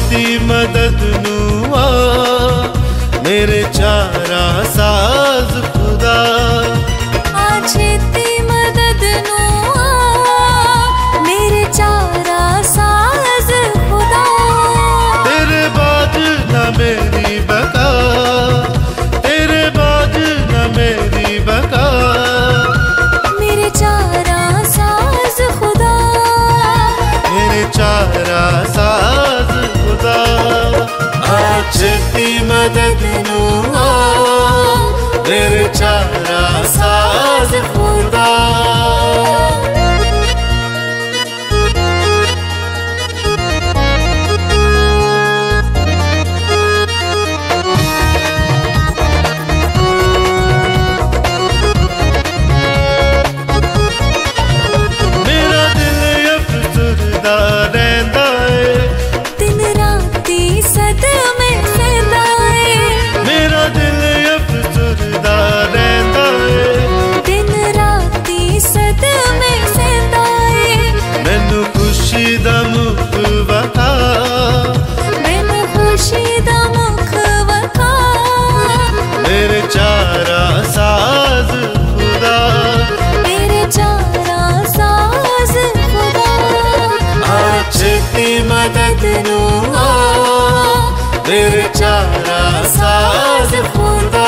छेती मदद नू आ मेरे चारा साज खुदा। आ छेती मदद नू आ मेरे चारा साज खुदा। तेरे बाद न मेरी बका, तेरे बाद न मेरी बका। मेरे चारा साज खुदा, मेरे चारा साज खुदा। आ छेती मदद नू आ मेरे चारा साज खुदा। मेरा दिल अफसरदा रहंदा है, दिन राती सदमे सैंदा है। मेरा दिल अफसरदा रहंदा है, दिन राती सदमे सैंदा है। मैनू खुशी दा मुख वखा, मैनू खुशी दा मुख वखा। मेरे चारा साज खुदा। मेरे चारा साज खुदा। आ छेती मदद नू आ मेरे चारा साज खुदा।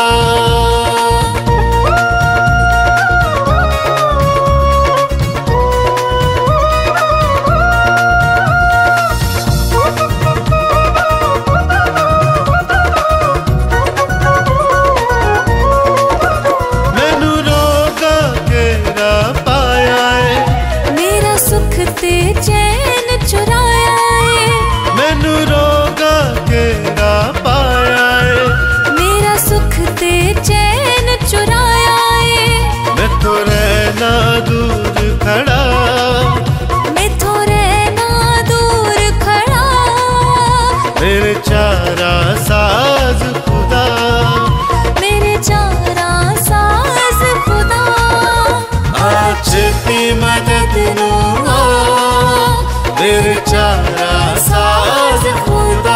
मैनू रोगा घेरा पाया है, मेरा सुख ते चैन चुराया है। मैनू रोगा घेरा पाया है। मेरा सुख ते चैन चुराया है। मैं तो रहना दूर खड़ा, मैथों रहना दूर खड़ा। मेरे चारा साज खुदा। मेरे चारा साज खुदा। आ छेती मदद नू आ मेरे चारा साज खुदा।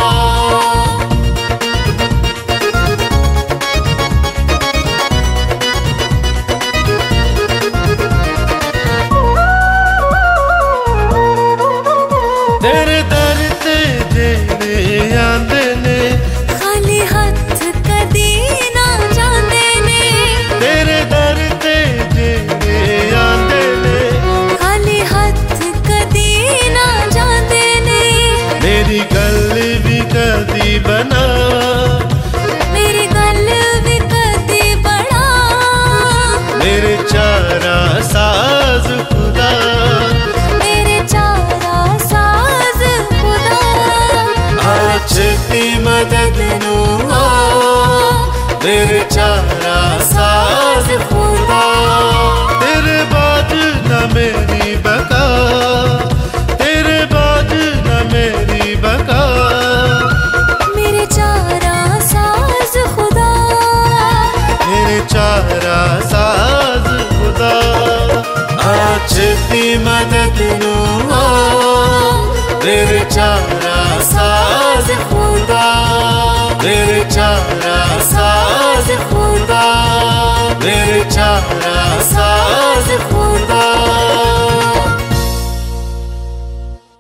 तेरे दर ते जेड़े आंदे ने, खाली हथ कदी ना जांदे ने। तेरे दर ते जेड़े आंदे ने, खाली हथ कदी ना जांदे ने। मेरी गल भी कदी बना, मेरी गल भी कदी बड़ा। मेरे चारा साज खुदा। मेरे चारा साज खुदा। आ छेती मदद नू आ मेरे चारा साज खुदा। तेरे बाद न मेरी बका, तेरे बाद न मेरी बका। मेरे चारा साज खुदा। मेरे चारा साज खुदा। आ छेती मदद नू आ मेरे चारा साज खुदा। मेरे चारा साज खुदा। मेरे चारा साज